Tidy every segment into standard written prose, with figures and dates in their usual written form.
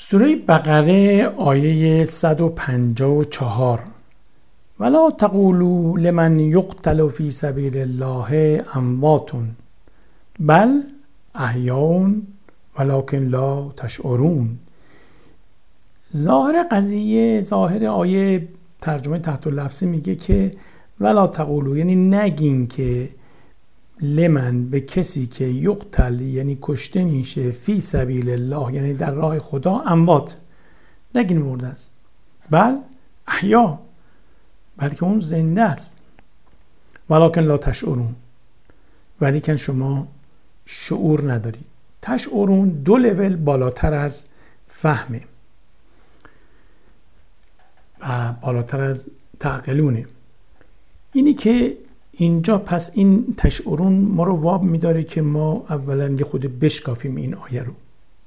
سوره بقره آیه 154 ولا تقولوا لمن یقتل فی سبیل الله اموات بل احیاء ولکن لا تشعرون. ظاهر آیه ترجمه تحت اللفظی میگه که ولا تقولوا، یعنی نگین که لمن، به کسی که یقتل یعنی کشته میشه، فی سبیل الله یعنی در راه خدا، اموات، نگین مرده است، بل احیا، بلکه اون زنده است، ولکن لا تشعرون، ولیکن شما شعور ندارید. تشعرون 2 لول بالاتر از فهمه و بالاتر از تعقلونه. اینی که اینجا پس این تشعرون ما رو واب می‌داره که ما اولا یه خود بشکافیم این آیه رو.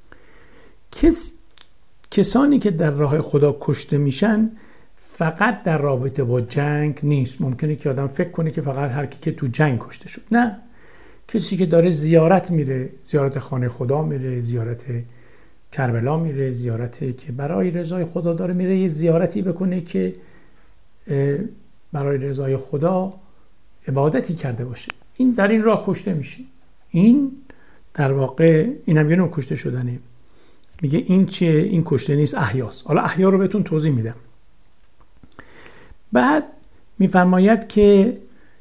کسانی که در راه خدا کشته میشن فقط در رابطه با جنگ نیست. ممکنه که آدم فکر کنه که فقط هر کی که تو جنگ کشته شد. نه، کسی که داره زیارت میره، زیارت خانه خدا میره، زیارت کربلا میره، زیارتی که برای رضای خدا داره میره، یه زیارتی بکنه که برای رضای خدا عبادتی کرده باشه، این در این راه کشته میشه. این در واقع اینم یه نوع کشته شدنه. میگه این چیه؟ این کشته نیست، احیاست. حالا احیا رو بهتون توضیح میدم. بعد میفرماید که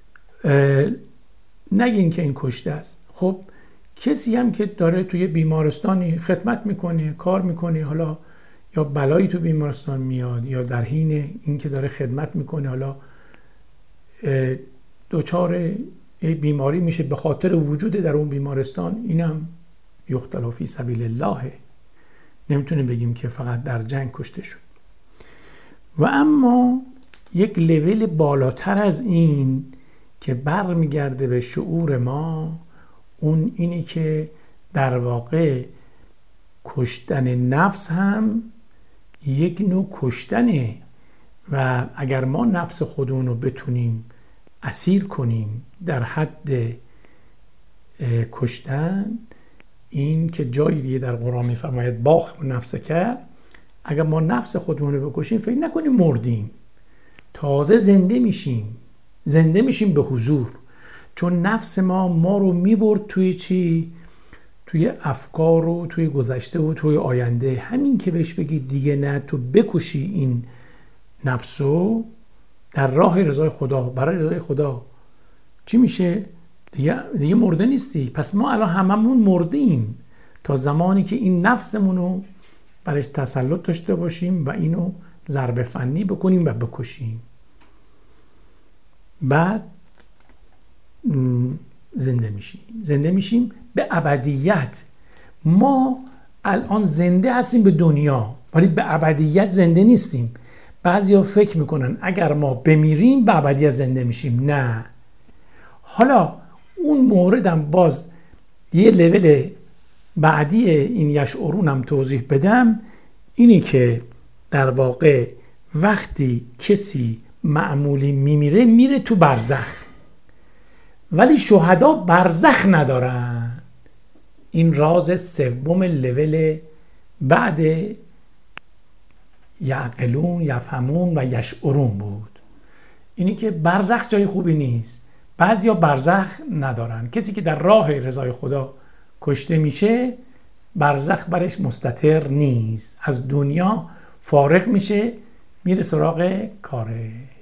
نگین که این کشته است. خب کسی هم که داره توی بیمارستانی خدمت میکنه، کار میکنه، حالا یا بلایی تو بیمارستان میاد یا در حین این که داره خدمت میکنه حالا دچار بیماری میشه به خاطر وجود در اون بیمارستان، اینم یقتل فی سبیل الله. نمیتونیم بگیم که فقط در جنگ کشته شد. و اما یک لول بالاتر از این که برمیگرده به شعور ما، اون اینی که در واقع کشتن نفس هم یک نوع کشتنه و اگر ما نفس خودمون رو بتونیم اسیر کنیم در حد کشتن، این که جایی در قرآن میفرماید باخ نفسک، اگر ما نفس خودمون رو بکشیم فکر نکنیم مردیم، تازه زنده میشیم به حضور. چون نفس ما رو میبرد توی چی؟ توی افکار و توی گذشته و توی آینده. همین که بهش بگی دیگه نه، تو بکشی این نفسو در راه رضای خدا، برای رضای خدا، چی میشه؟ دیگه مرده نیستی. پس ما الان هممون مردیم تا زمانی که این نفسمونو برش تسلط داشته باشیم و اینو ضربه فنی بکنیم و بکشیم. بعد زنده میشیم به ابدیت. ما الان زنده هستیم به دنیا ولی به ابدیت زنده نیستیم. بعضیا فکر میکنن اگر ما بمیریم به ابدیت زنده میشیم. نه. حالا اون موردم باز یه لول بعدی این یشعرونم توضیح بدم. اینی که در واقع وقتی کسی معمولی میره تو برزخ، ولی شهدا برزخ ندارن. این راز سوم لول بعد یعقلون، یفهمون و یشعرون بود. اینی که برزخ جای خوبی نیست. بعضیا برزخ ندارن. کسی که در راه رضای خدا کشته میشه برزخ برش مستتر نیست، از دنیا فارغ میشه، میره سراغ کاره.